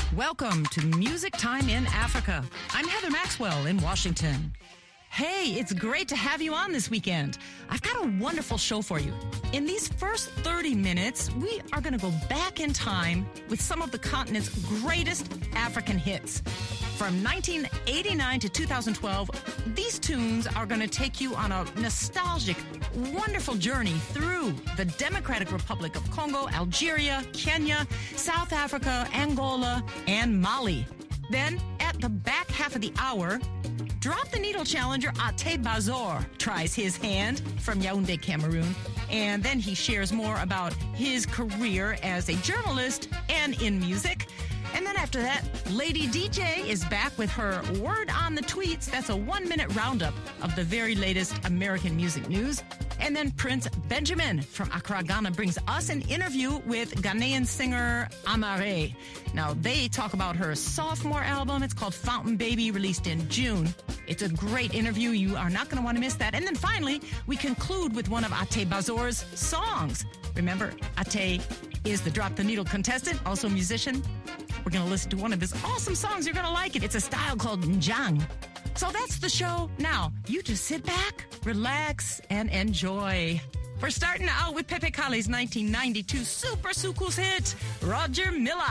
Welcome to Music Time in Africa. I'm Heather Maxwell in Washington. Hey, it's great to have you on this weekend. I've got a wonderful show for you. In these first 30 minutes, we are going to go back in time with some of the continent's greatest African hits. From 1989 to 2012, these tunes are going to take you on a nostalgic, wonderful journey through the Democratic Republic of Congo, Algeria, Kenya, South Africa, Angola, and Mali. Then, at the back half of the hour, Drop the Needle challenger Ate Bazor tries his hand from Yaoundé, Cameroon, and then he shares more about his career as a journalist and in music. And then after that, Lady DJ is back with her Word on the Tweets. That's a 1-minute roundup of the very latest American music news. And then Prince Benjamin from Accra, Ghana brings us an interview with Ghanaian singer Amare. Now, they talk about her sophomore album. It's called Fountain Baby, released in June. It's a great interview. You are not going to want to miss that. And then finally, we conclude with one of Ate Bazor's songs. Remember, Ate is the Drop the Needle contestant, also a musician. We're going to listen to one of his awesome songs. You're going to like it. It's a style called Njang. So that's the show. Now, you just sit back, relax, and enjoy. We're starting out with Pepe Kale's 1992 Super Soukous hit, Roger Miller.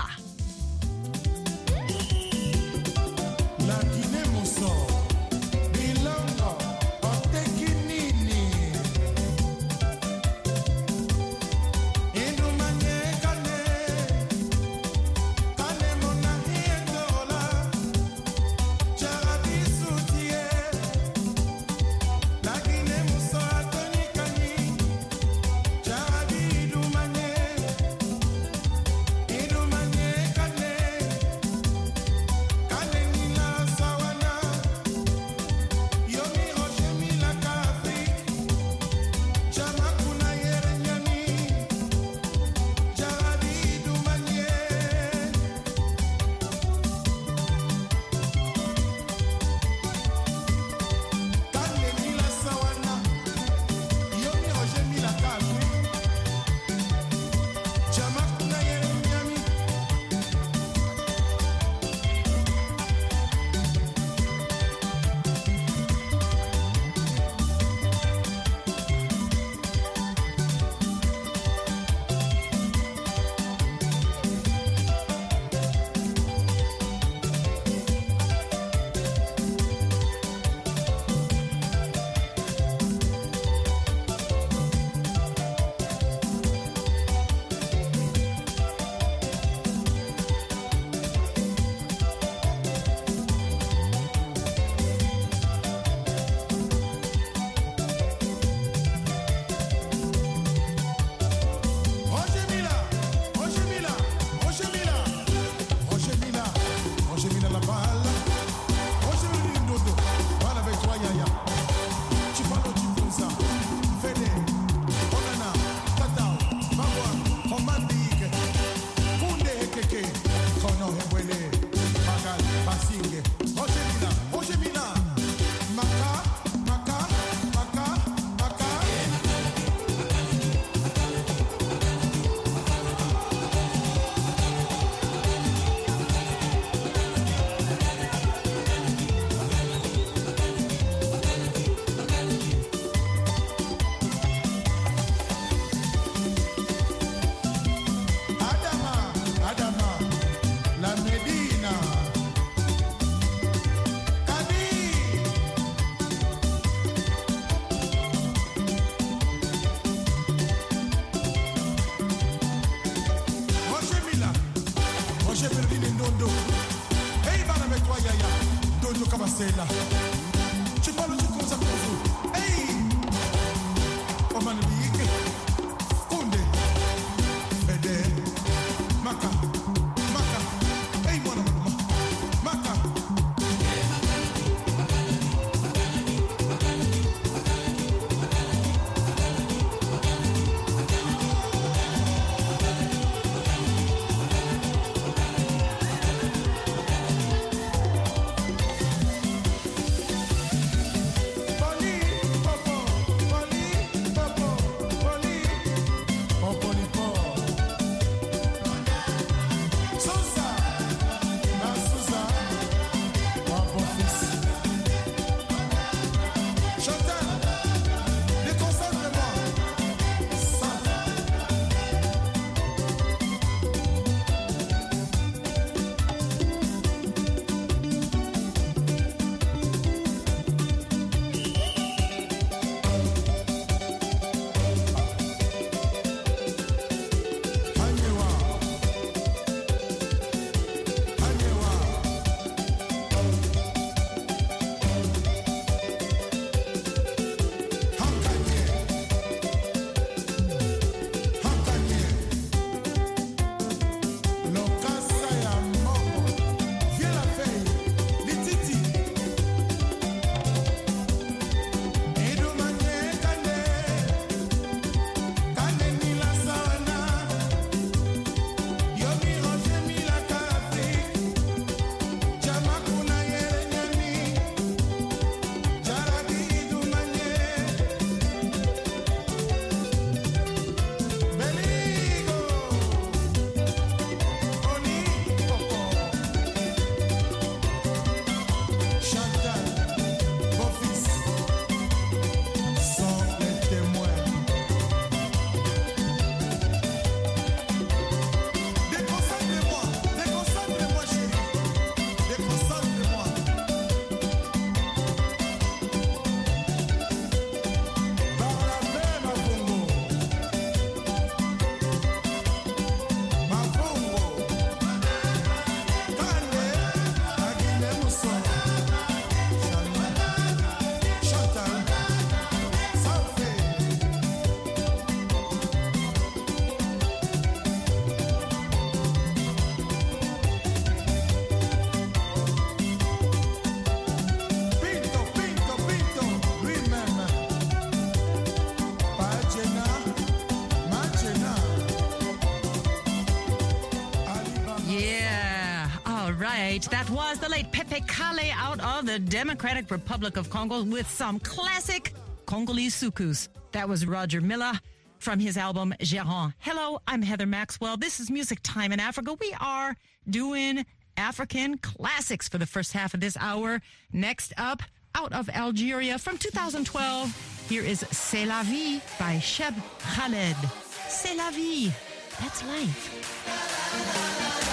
right. That was the late Pepe Kale out of the Democratic Republic of Congo with some classic Congolese soukous. That was Roger Milla from his album Gérant. Hello, I'm Heather Maxwell. This is Music Time in Africa. We are doing African classics for the first half of this hour. Next up, out of Algeria from 2012, here is C'est la vie by Cheb Khaled. C'est la vie. That's life.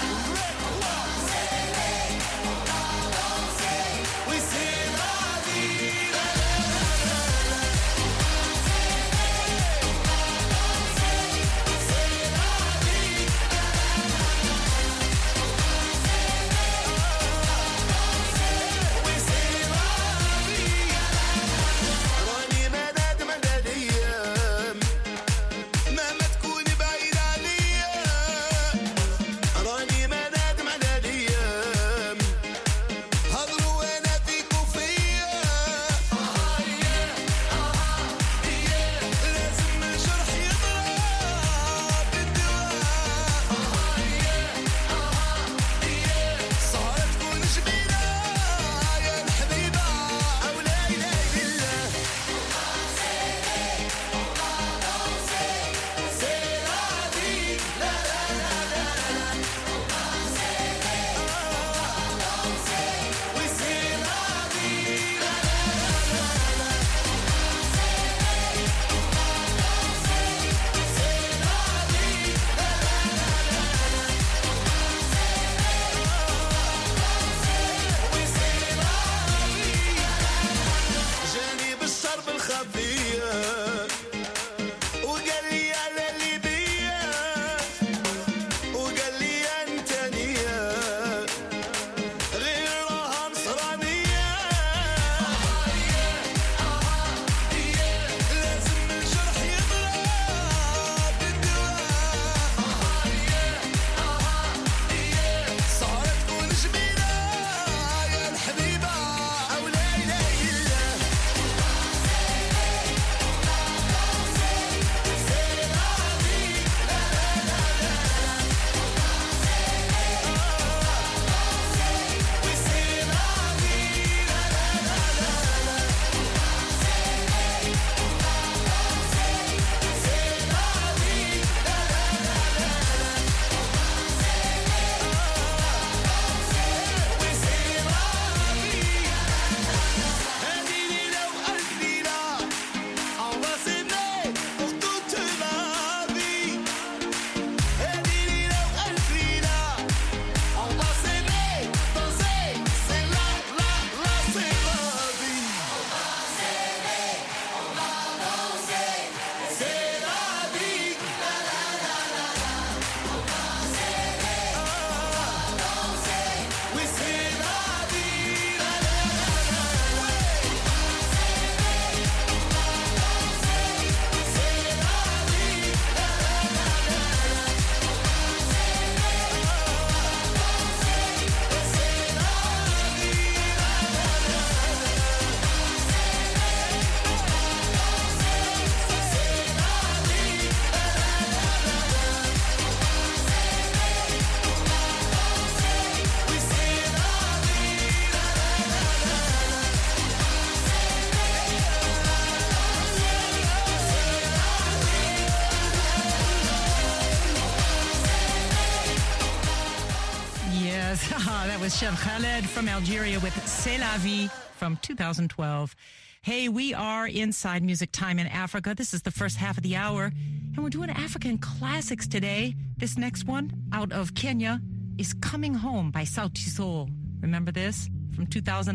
That was Cheb Khaled from Algeria with C'est la vie from 2012. Hey, we are inside Music Time in Africa. This is the first half of the hour, and we're doing African classics today. This next one, out of Kenya, is Coming Home by Sauti Sol. Remember this? From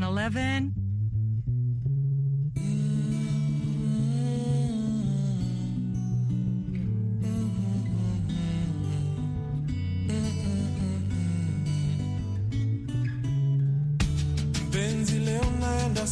2011. Penzi leo naenda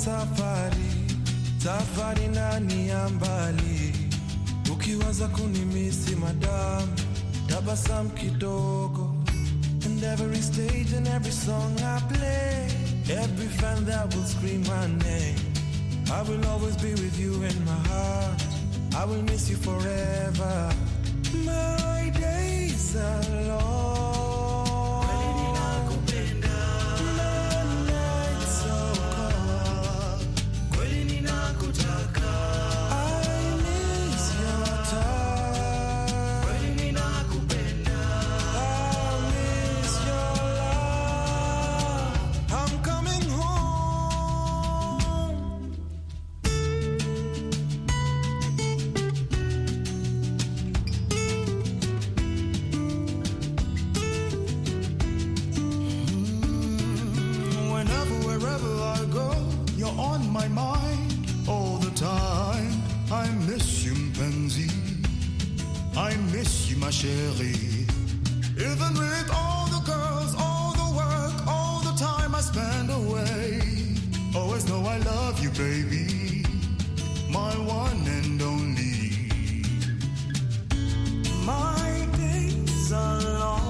safari ndani ya mbali, ukiwaza kunimisi madam, tabasam kidogo. And every stage and every song I play, every fan that will scream my name, I will always be with you in my heart, I will miss you forever. My days are long, baby, my one and only. My days are long.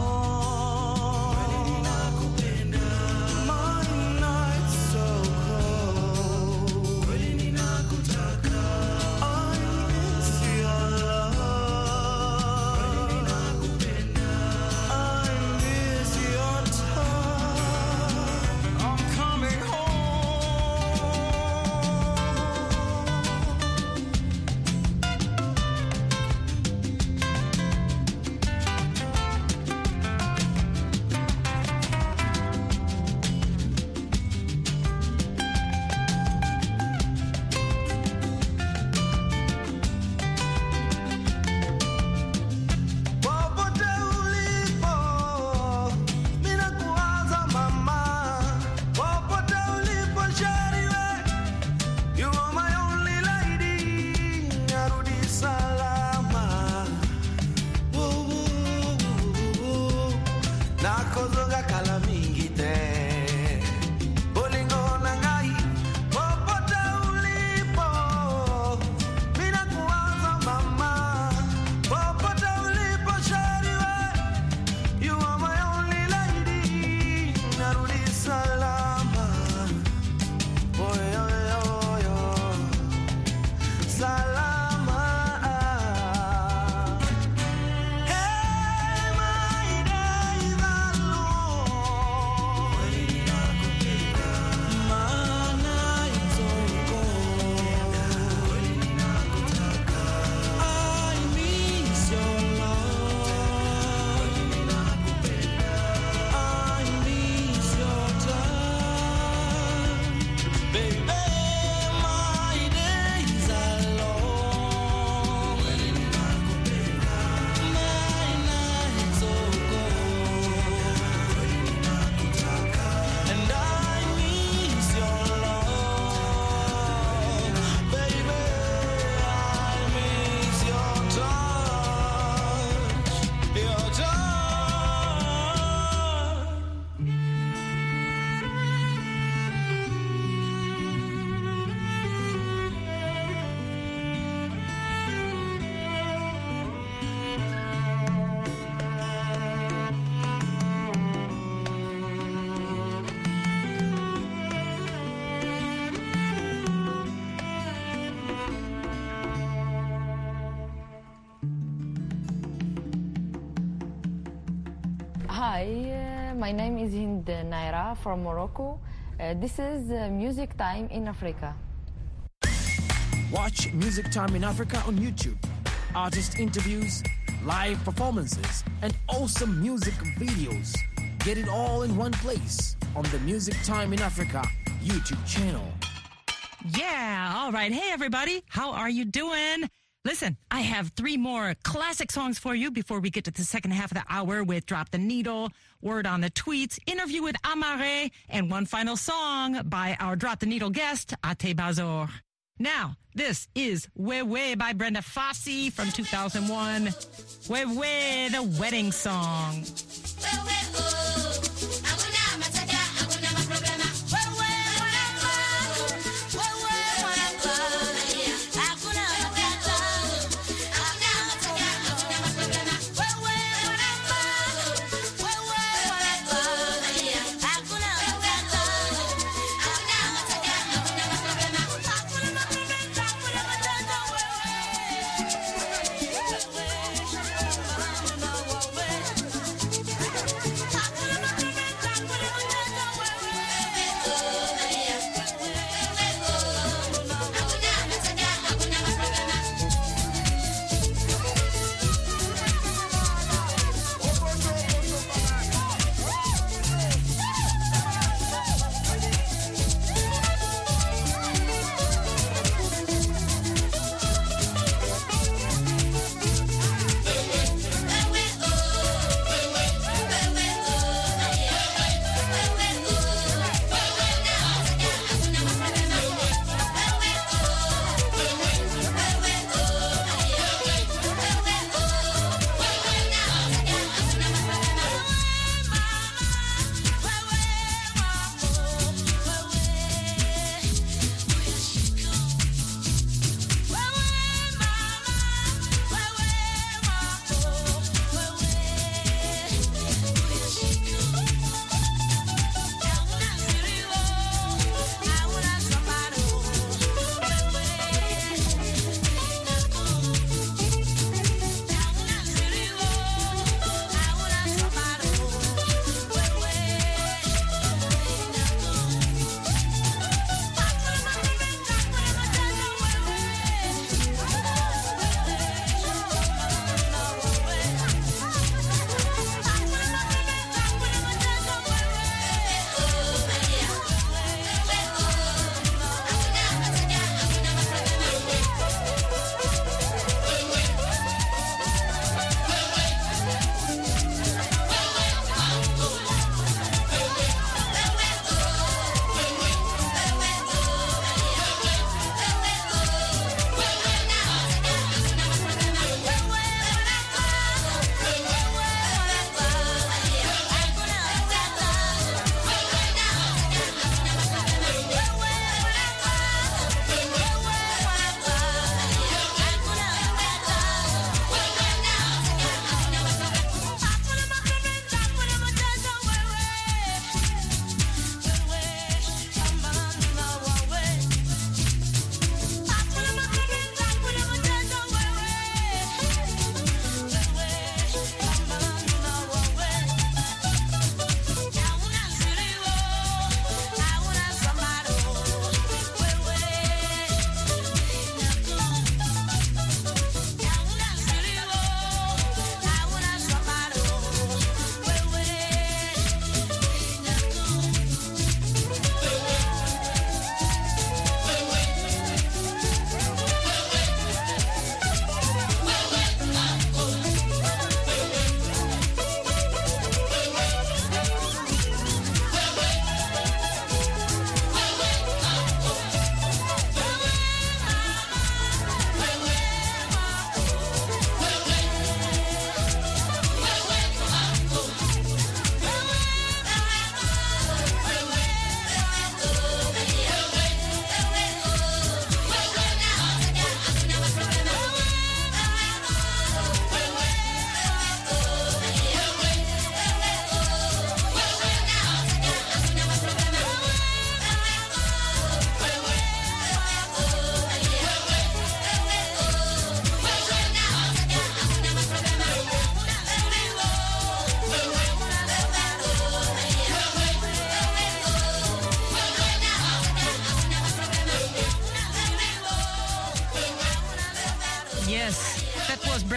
Hi, my name is Hind Naira from Morocco. This is Music Time in Africa. Watch Music Time in Africa on YouTube. Artist interviews, live performances, and awesome music videos. Get it all in one place on the Music Time in Africa YouTube channel. Yeah, all right. Hey, everybody. How are you doing? Listen, I have 3 more classic songs for you before we get to the second half of the hour with Drop the Needle, Word on the Tweets, interview with Amare, and one final song by our Drop the Needle guest, Ate Bazor. Now, this is Wewe by Brenda Fassie from 2001. Wewe, the wedding song.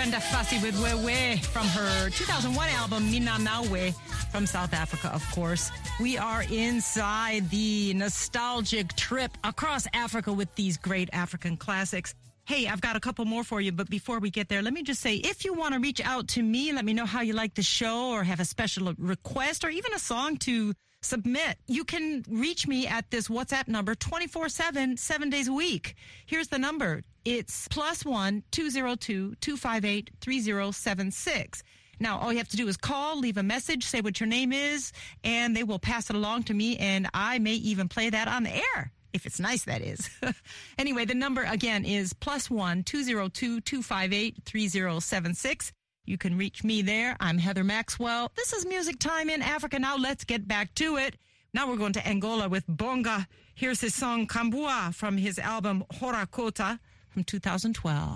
Brenda Fassie with Wewe from her 2001 album Minanawe from South Africa, of course. We are inside the nostalgic trip across Africa with these great African classics. Hey, I've got a couple more for you, but before we get there, let me just say, if you want to reach out to me, let me know how you like the show or have a special request or even a song to submit, you can reach me at this WhatsApp number 24/7, 7 days a week. Here's the number. It's +1 202 258 3076. Now, all you have to do is call, leave a message, say what your name is, and they will pass it along to me, and I may even play that on the air. If it's nice, that is. Anyway, the number again is +1 202 258 3076. You can reach me there. I'm Heather Maxwell. This is Music Time in Africa. Now let's get back to it. Now we're going to Angola with Bonga. Here's his song Kambua from his album Hora Kota from 2012.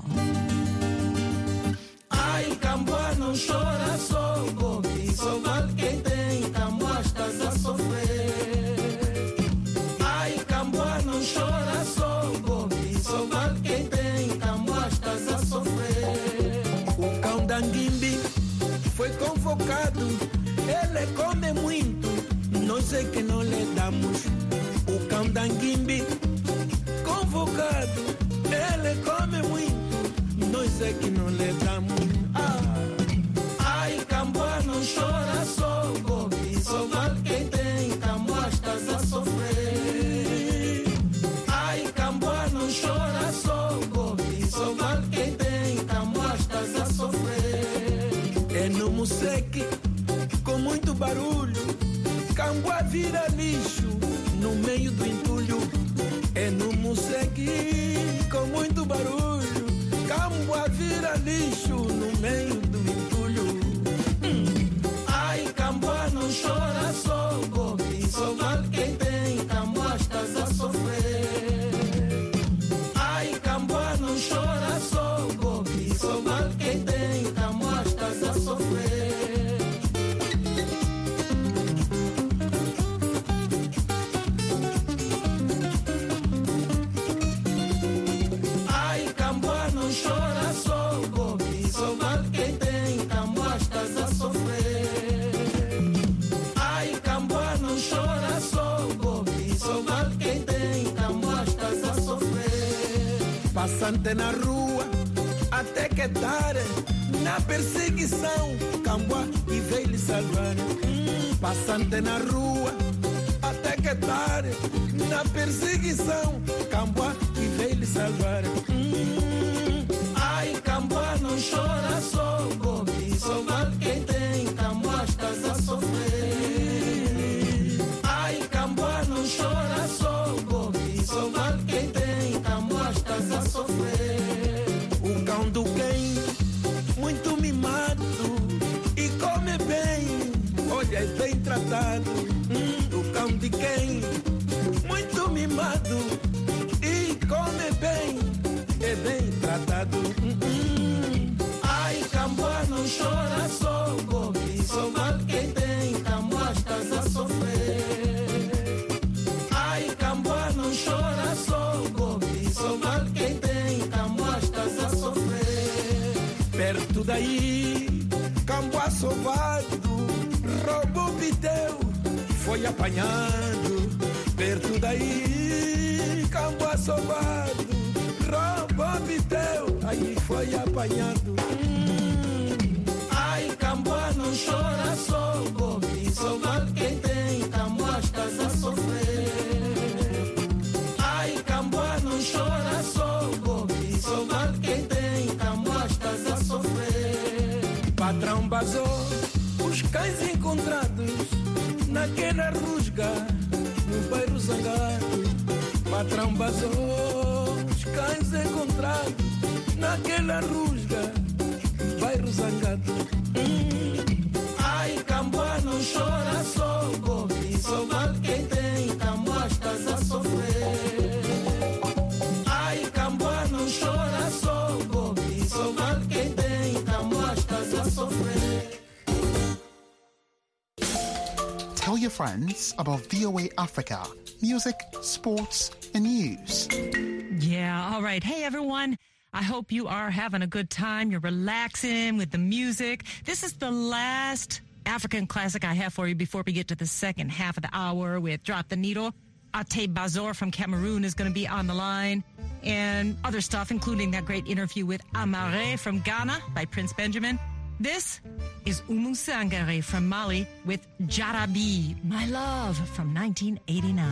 Ai, Kambua não chora, só Bobi, só vale quem tem, Kambua estás a sofrer. Ai, Kambua não chora, só Bobi, só vale quem tem, Kambua estás a sofrer. O cão da Ngimbi foi convocado, ele come muito, nós é que não lhe damos. O cão da Ngimbi convocado, ele come muito, nós é que não lhe damos. Ai, Kambua não chora, só Bobi, só vale quem tem, Kambua estás a sofrer. Ai, Kambua não chora, só Bobi, só vale quem tem, Kambua estás a sofrer. É no Museque, com muito barulho, Kambua vira lixo no meio do entulho. É no Museque, com muito barulho, Kambua vira lixo no meio do entulho. Ai, Kambua não chora, só Bobi, só vale quem tem, Kambua estás a sofrer. Ai, Kambua não chora, só Bobi, só vale quem tem, Kambua estás a sofrer. Ai, Kambua não chora, só Bobi, só vale quem tem, Kambua estás a sofrer. Ai, Kambua não chora, só Bobi, só vale quem tem, Kambua estás a sofrer. Passante na rua, até que tarde, na perseguição, Kambua e veio lhe salvar. Passante na rua, até que tarde, na perseguição, Kambua e veio lhe salvar. Ai, Kambua não chora, só Bobi, só vale quem tem, Kambua estás a sofrer. Ai, Kambua não chora, só Bobi, só vale quem tem, Kambua estás a sofrer. O cão do quem, muito mimado e come bem, olha, é bem tratado. O cão de quem, muito mimado e come bem, é bem tratado. Ai, Kambua não chora, só Bobi, só vale quem tem, Kambua estás a sofrer. Ai, Kambua não chora, só Bobi, só vale quem tem, Kambua estás a sofrer. Perto daí, Kambua sovado, roubou o piteu, foi apanhado. Perto daí, Kambua sovado, roubou o piteu, aí foi apanhado. Ai, Kambua não chora, só Bobi, só vale quem tem, Kambua estás a sofrer. Ai, Kambua não chora, só Bobi, só vale quem tem, Kambua estás a sofrer. Patrão basou os cães encontrados naquela rusga no bairro Zangado. Patrão basou os cães encontrados naquela rusga no bairro Zangado. Ai, Kambua não chora, só Bobi, só vale quem tem, Kambua estás a sofrer. Ai, Kambua não chora, só Bobi, só vale quem tem, Kambua estás a sofrer. Tell your friends about VOA Africa, music, sports, and news. Yeah, all right. Hey, everyone. I hope you are having a good time. You're relaxing with the music. This is the last African classic I have for you before we get to the second half of the hour with Drop the Needle. Ate Bazor from Cameroon is going to be on the line, and other stuff, including that great interview with Amare from Ghana by Prince Benjamin. This is Oumou Sangaré from Mali with Jarabi, My Love from 1989.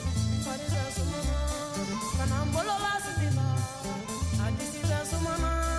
Sumana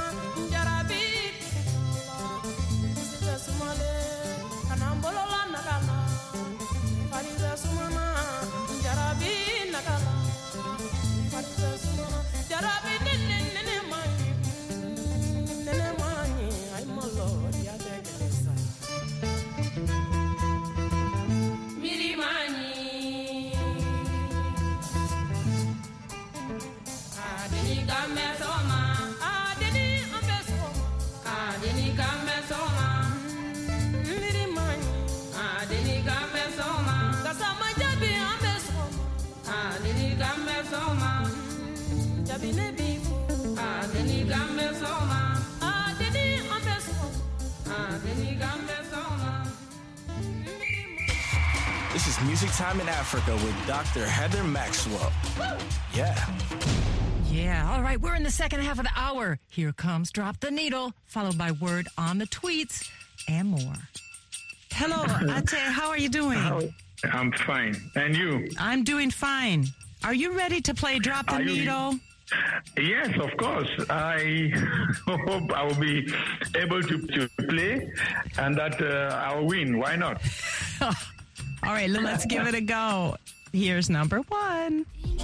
This is Music Time in Africa with Dr. Heather Maxwell. Yeah. Yeah, all right, we're in the second half of the hour. Here comes Drop the Needle, followed by Word on the Tweets, and more. Hello, Ate, how are you doing? I'm fine. And you? I'm doing fine. Are you ready to play Drop the Needle? Yes, of course. I hope I will be able to play and that I will win. Why not? All right, let's give it a go. Here's number one.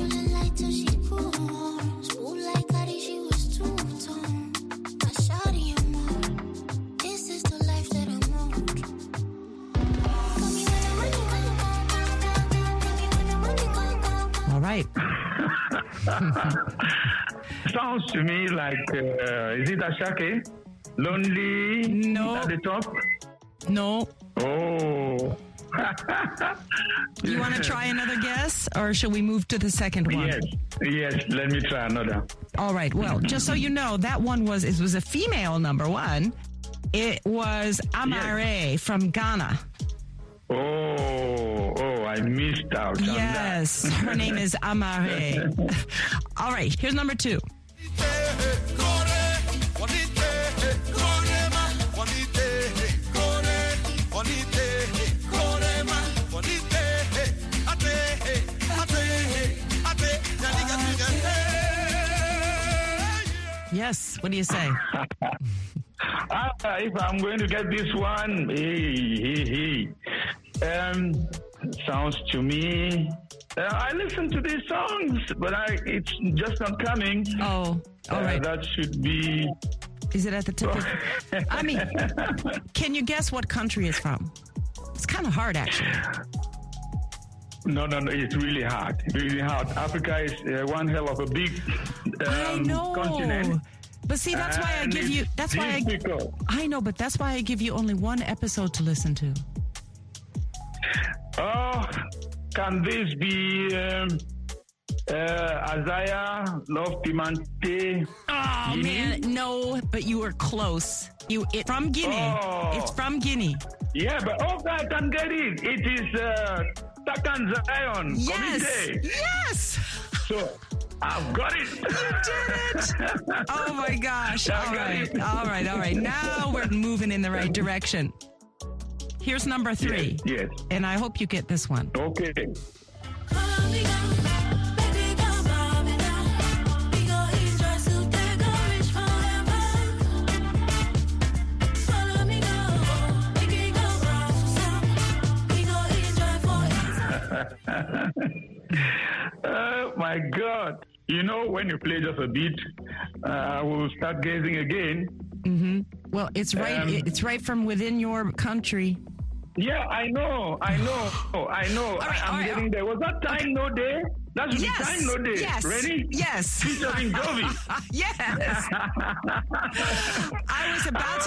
All right. Sounds to me like, is it Ashake? Lonely? No. At the top? No. Oh. You want to try another guess, or should we move to the second one? Yes, let me try another. All right, well, just so you know, that one was a female number one. It was Amare from Ghana. Oh, I missed out on yes, that. Her name is Amare. All right, here's number two. Yes, what do you say? If I'm going to get this one, sounds to me. I listen to these songs, but it's just not coming. Oh, all right. That should be. Is it at the tip of? I mean, can you guess what country it's from? It's kind of hard, actually. No, it's really hard. Really hard. Africa is one hell of a big I know. continent. But see, that's why I give you. That's why I know, but that's why I give you only one episode to listen to. Oh, can this be Isaiah Love Pimante? Oh Guinea? man, no, but you were close. It's from Guinea. Oh. It's from Guinea. Yeah, but I can get it. It is Takan Zion. Yes. Comité. Yes. So I've got it. You did it. Oh my gosh. All right. Now we're moving in the right direction. Here's number three. Yes. And I hope you get this one. Okay. Oh my God. You know, when you play just a beat, I will start gazing again. Mm-hmm. Well, it's right. It's right from within your country. Yeah, I know. All right, I'm getting there. Was that Time No Day? That should be Time No Day. Yes. Ready? Yes. Featuring Jovi. Yes. I was about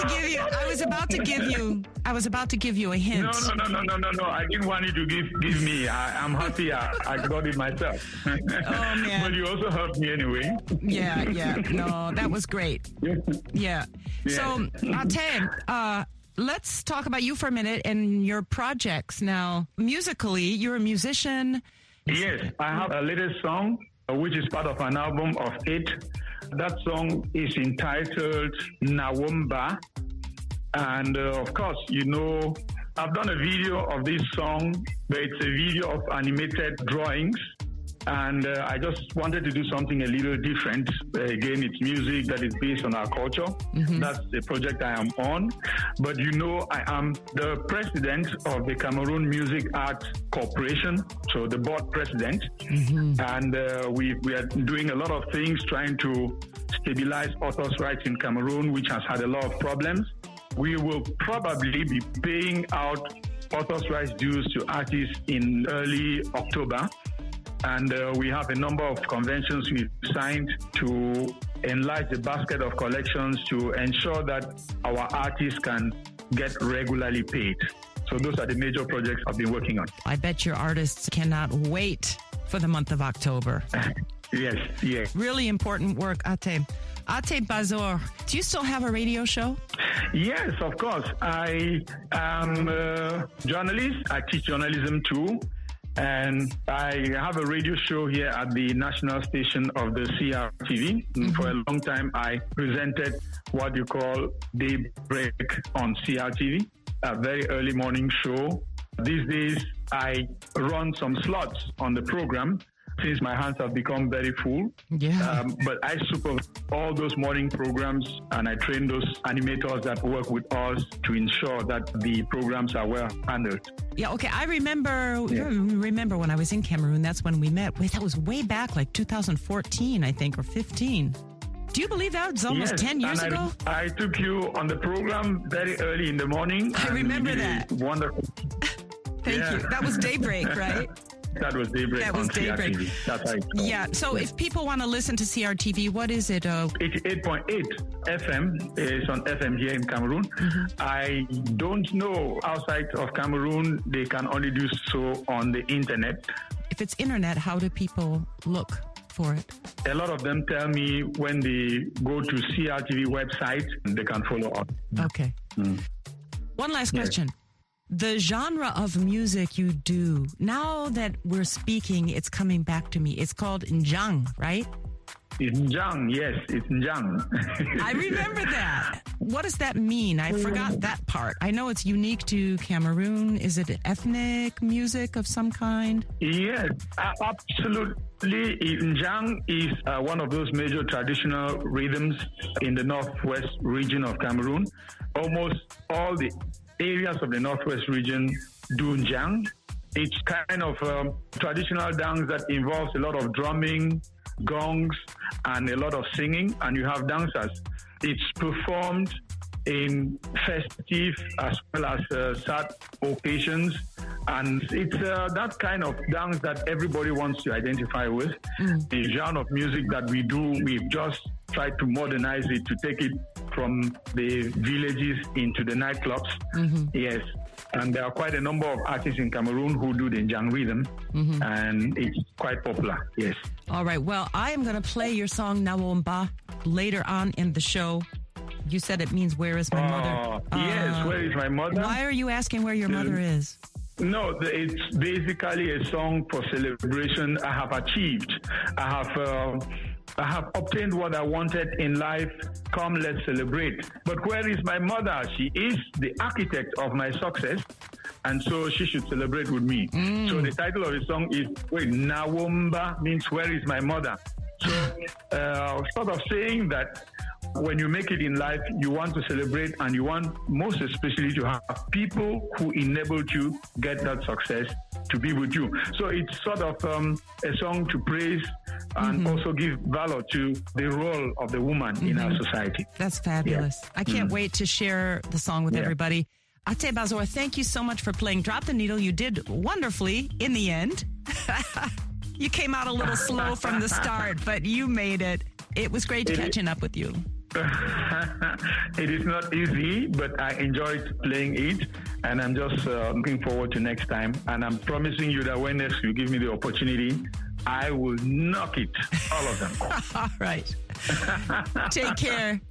to give you a hint. No. I didn't want you to give me. I'm happy I got it myself. Oh, man. But you also helped me anyway. Yeah. No, that was great. Yeah. So, Ate, let's talk about you for a minute and your projects. Now, musically, you're a musician. Yes, I have a latest song, which is part of an album of 8. That song is entitled Nawomba. And of course, you know, I've done a video of this song, but it's a video of animated drawings. And I just wanted to do something a little different. Again, it's music that is based on our culture. Mm-hmm. That's the project I am on. But you know, I am the president of the Cameroon Music Arts Corporation, so the board president. Mm-hmm. And we are doing a lot of things trying to stabilize authors' rights in Cameroon, which has had a lot of problems. We will probably be paying out authors' rights dues to artists in early October. And we have a number of conventions we've signed to enlarge the basket of collections to ensure that our artists can get regularly paid. So those are the major projects I've been working on. I bet your artists cannot wait for the month of October. Yes. Really important work, Ate. Ate Bazor, do you still have a radio show? Yes, of course. I am a journalist. I teach journalism too. And I have a radio show here at the national station of the CRTV. Mm-hmm. For a long time, I presented what you call Daybreak on CRTV, a very early morning show. These days, I run some slots on the program since my hands have become very full. Yeah. But I supervise all those morning programs, and I train those animators that work with us to ensure that the programs are well handled. Yeah, okay. I remember when I was in Cameroon, that's when we met. That was way back, like 2014, I think, or 15. Do you believe that? It's almost 10 years ago? I took you on the program very early in the morning. I remember that. Wonderful. Thank you. That was Daybreak, right? That was Daybreak. That was Daybreak. CRTV. That's right. Yeah. So if people want to listen to CRTV, what is it? 88.8 FM is on FM here in Cameroon. Mm-hmm. I don't know outside of Cameroon, they can only do so on the internet. If it's internet, how do people look for it? A lot of them tell me when they go to CRTV website, they can follow up. Okay. One last question. The genre of music you do, now that we're speaking, it's coming back to me. It's called Njang, right? It's Njang, yes, it's Njang. I remember that. What does that mean? I forgot that part. I know it's unique to Cameroon. Is it ethnic music of some kind? Yes, absolutely. Njang is one of those major traditional rhythms in the northwest region of Cameroon. Almost all the areas of the northwest region do Njang. It's kind of traditional dance that involves a lot of drumming, gongs, and a lot of singing, and you have dancers. It's performed in festive as well as sad occasions, and it's that kind of dance that everybody wants to identify with. The genre of music that we do, we've just tried to modernize it to take it from the villages into the nightclubs. Yes. And there are quite a number of artists in Cameroon who do the Njang rhythm, and it's quite popular, yes. All right, well, I am going to play your song Nawomba later on in the show. You said it means where is my mother? Yes, where is my mother? Why are you asking where your mother is? No, it's basically a song for celebration. I have achieved. I have obtained what I wanted in life. Come, let's celebrate. But where is my mother? She is the architect of my success, and so she should celebrate with me. So the title of the song is Nawomba, means where is my mother? So sort of saying that when you make it in life, you want to celebrate, and you want most especially to have people who enabled you get that success to be with you. So it's sort of a song to praise and also give valor to the role of the woman in our society. That's fabulous. Yeah. I can't wait to share the song with everybody. Ate Bazor, thank you so much for playing Drop the Needle. You did wonderfully in the end. You came out a little slow from the start, but you made it. It was great catching up with you. It is not easy, but I enjoyed playing it, and I'm just looking forward to next time. And I'm promising you that when next you give me the opportunity, I will knock it, all of them. All right. Take care.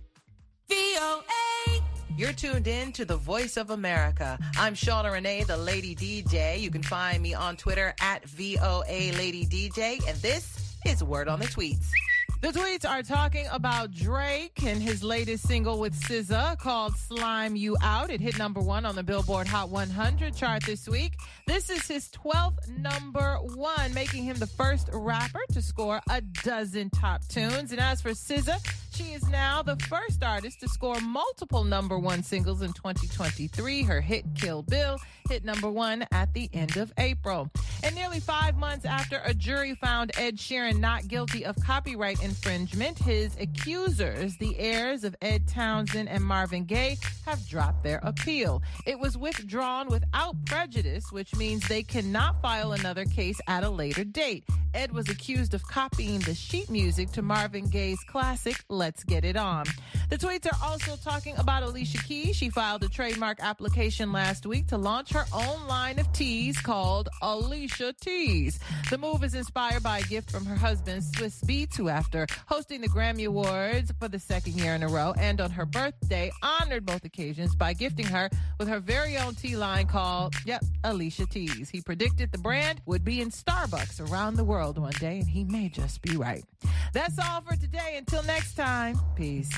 VOA. You're tuned in to the Voice of America. I'm Shauna Renee, the Lady DJ. You can find me on Twitter at VOA Lady DJ, and this is Word on the Tweets. The tweets are talking about Drake and his latest single with SZA called Slime You Out. It hit #1 on the Billboard Hot 100 chart this week. This is his 12th #1, making him the first rapper to score a dozen top tunes. And as for SZA, she is now the first artist to score multiple #1 singles in 2023. Her hit Kill Bill hit #1 at the end of April. And nearly 5 months after a jury found Ed Sheeran not guilty of copyright infringement, his accusers, the heirs of Ed Townsend and Marvin Gaye, have dropped their appeal. It was withdrawn without prejudice, which means they cannot file another case at a later date. Ed was accused of copying the sheet music to Marvin Gaye's classic Let's Get It On. The tweets are also talking about Alicia Keys. She filed a trademark application last week to launch her own line of teas called Alicia Alicia Keys. The move is inspired by a gift from her husband, Swiss Beats, who after hosting the Grammy Awards for the second year in a row and on her birthday, honored both occasions by gifting her with her very own tea line called, Alicia Teas. He predicted the brand would be in Starbucks around the world one day, and he may just be right. That's all for today. Until next time, peace.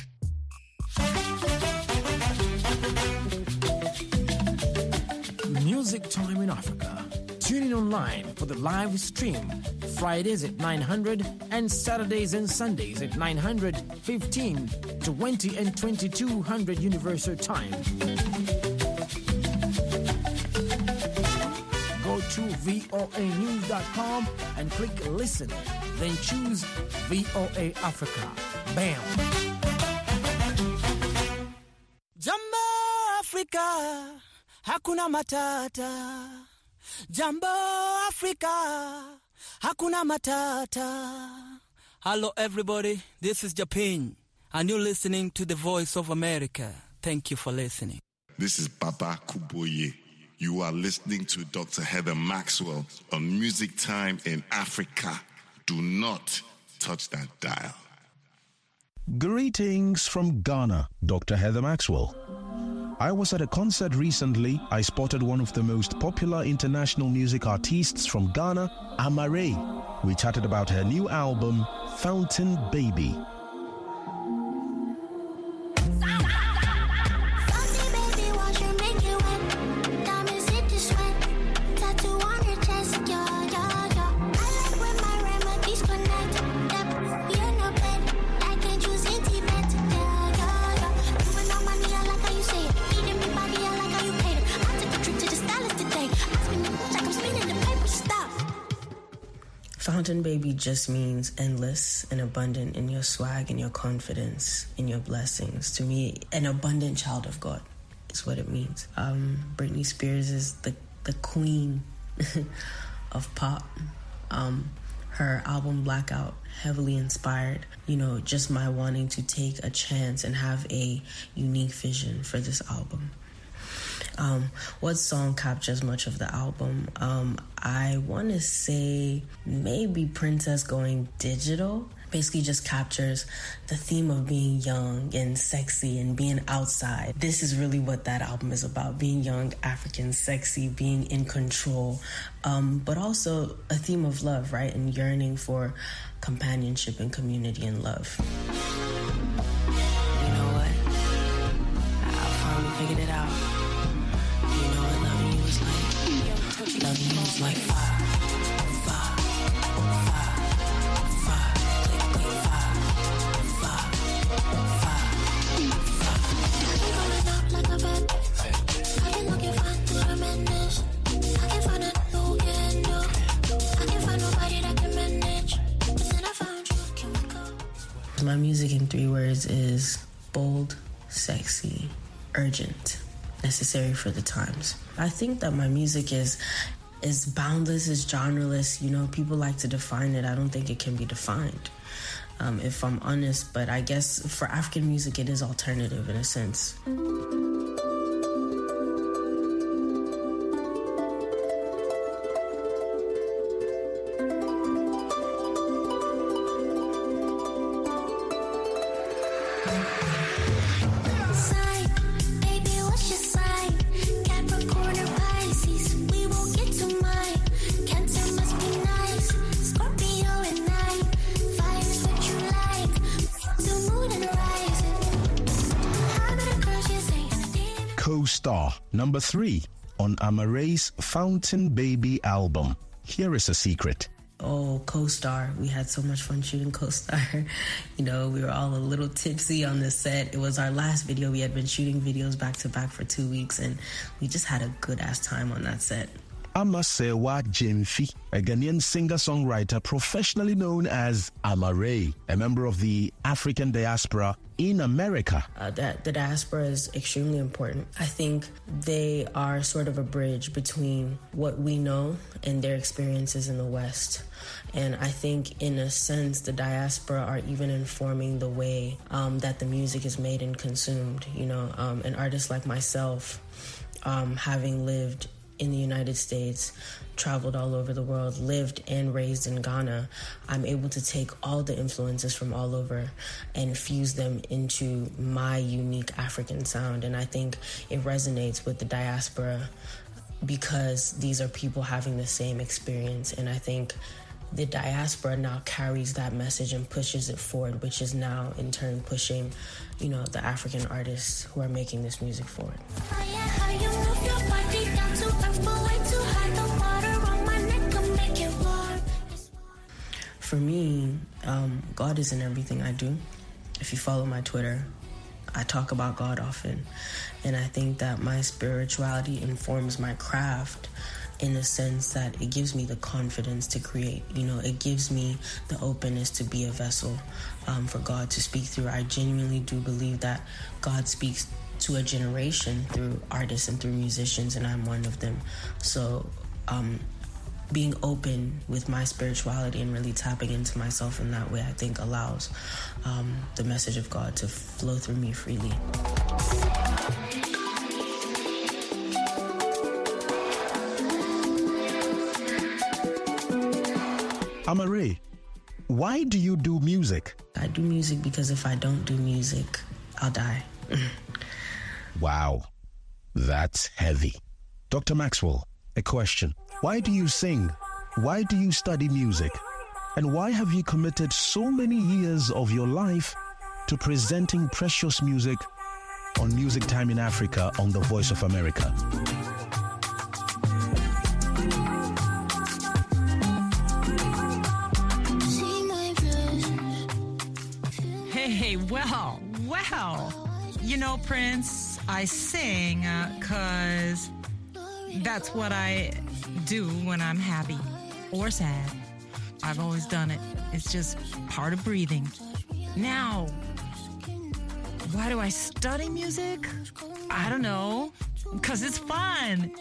Music Time in Africa. Tune in online for the live stream Fridays at 900 and Saturdays and Sundays at 900, 15, 20, and 2200 Universal Time. Go to voanews.com and click listen. Then choose VOA Africa. Bam! Jambo Africa, hakuna matata. Jambo Africa, hakuna matata. Hello everybody, this is Japan, and you're listening to the Voice of America. Thank you for listening. This is Baba Kuboye. You are listening to Dr. Heather Maxwell on Music Time in Africa. Do not touch that dial. Greetings from Ghana, Dr. Heather Maxwell. I was at a concert recently. I spotted one of the most popular international music artists from Ghana, Amare. We chatted about her new album, Fountain Baby. Fountain Baby just means endless and abundant in your swag and your confidence, in your blessings. To me, an abundant child of God is what it means. Britney Spears is the queen of pop. Her album Blackout, heavily inspired, just my wanting to take a chance and have a unique vision for this album. What song captures much of the album? I want to say maybe Princess Going Digital. Basically just captures the theme of being young and sexy and being outside. This is really what that album is about, being young, African, sexy, being in control, but also a theme of love, right? And yearning for companionship and community and love. You know what? I finally figured it out. Loving you is like fire. My music in 3 words is bold, sexy, urgent, necessary for the times. I think that my music is boundless, is genreless. People like to define it. I don't think it can be defined, if I'm honest. But I guess for African music, it is alternative in a sense. Co-star number 3 on Amare's Fountain Baby album. Here is a secret. Oh, co-star. We had so much fun shooting co-star. We were all a little tipsy on the set. It was our last video. We had been shooting videos back to back for 2 weeks, and we just had a good-ass time on that set. Amasewa Jemfi, a Ghanaian singer-songwriter professionally known as Amare, a member of the African diaspora in America. The diaspora is extremely important. I think they are sort of a bridge between what we know and their experiences in the West. And I think, in a sense, the diaspora are even informing the way that the music is made and consumed. An artist like myself, having lived in the United States, traveled all over the world, lived and raised in Ghana, I'm able to take all the influences from all over and fuse them into my unique African sound. And I think it resonates with the diaspora because these are people having the same experience. And I think the diaspora now carries that message and pushes it forward, which is now in turn pushing, the African artists who are making this music forward. For me, God is in everything I do. If you follow my Twitter, I talk about God often. And I think that my spirituality informs my craft in the sense that it gives me the confidence to create. It gives me the openness to be a vessel for God to speak through. I genuinely do believe that God speaks to a generation through artists and through musicians, and I'm one of them. So being open with my spirituality and really tapping into myself in that way, I think allows the message of God to flow through me freely. Amare, why do you do music? I do music because if I don't do music, I'll die. Wow, that's heavy. Dr. Maxwell, a question. Why do you sing? Why do you study music? And why have you committed so many years of your life to presenting precious music on Music Time in Africa on The Voice of America? Hey, well, Prince, I sing because that's what I do when I'm happy or sad. I've always done it. It's just part of breathing. Now, why do I study music? I don't know, because it's fun.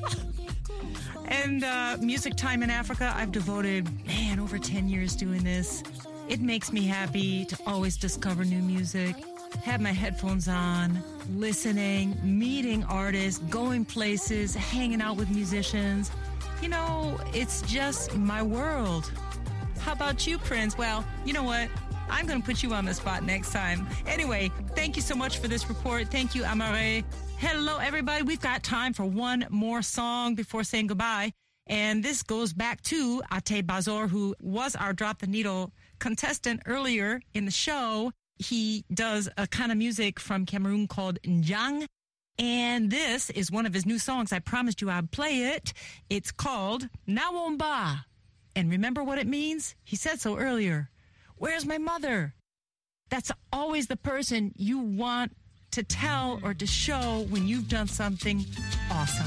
And Music Time in Africa, I've devoted, over 10 years doing this. It makes me happy to always discover new music, have my headphones on, listening, meeting artists, going places, hanging out with musicians. It's just my world. How about you, Prince? Well, you know what? I'm going to put you on the spot next time. Anyway, thank you so much for this report. Thank you, Amare. Hello, everybody. We've got time for one more song before saying goodbye. And this goes back to Ate Bazor, who was our Drop the Needle contestant earlier in the show. He does a kind of music from Cameroon called Njang. And this is one of his new songs. I promised you I'd play it. It's called Nawomba. And remember what it means? He said so earlier. Where's my mother? That's always the person you want to tell or to show when you've done something awesome.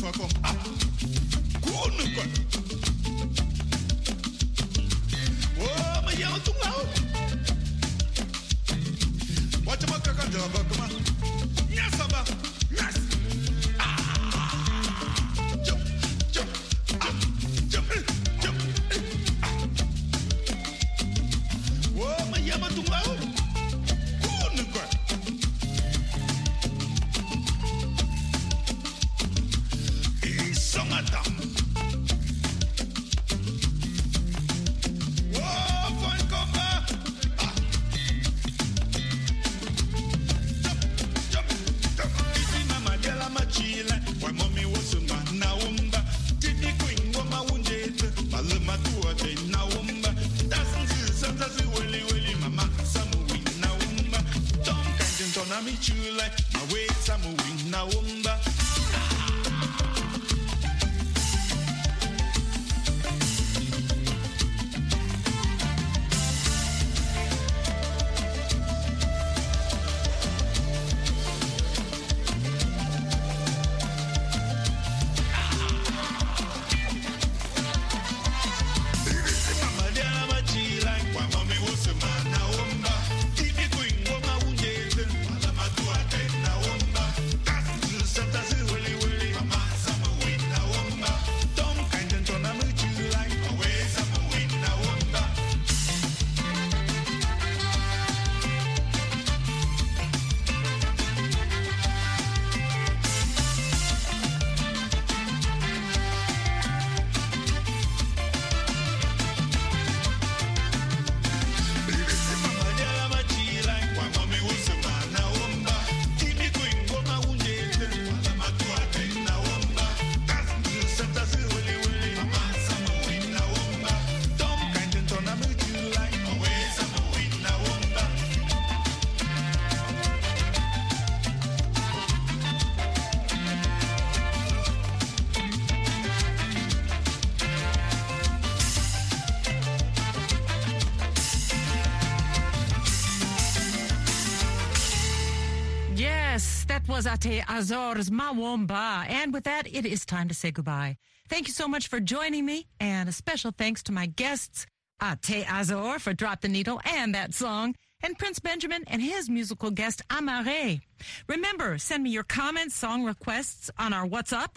That was Ate Azor's Mawomba. And with that, it is time to say goodbye. Thank you so much for joining me. And a special thanks to my guests, Ate Azor for Drop the Needle and that song, and Prince Benjamin and his musical guest, Amare. Remember, send me your comments, song requests on our WhatsApp,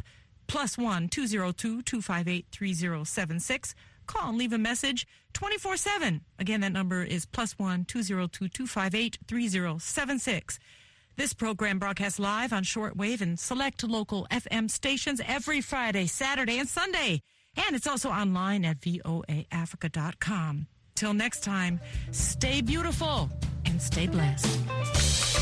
+1 202 258 3076. Call and leave a message 24/7. Again, that number is +1 202 258 3076. This program broadcasts live on shortwave and select local FM stations every Friday, Saturday, and Sunday. And it's also online at voaafrica.com. Till next time, stay beautiful and stay blessed.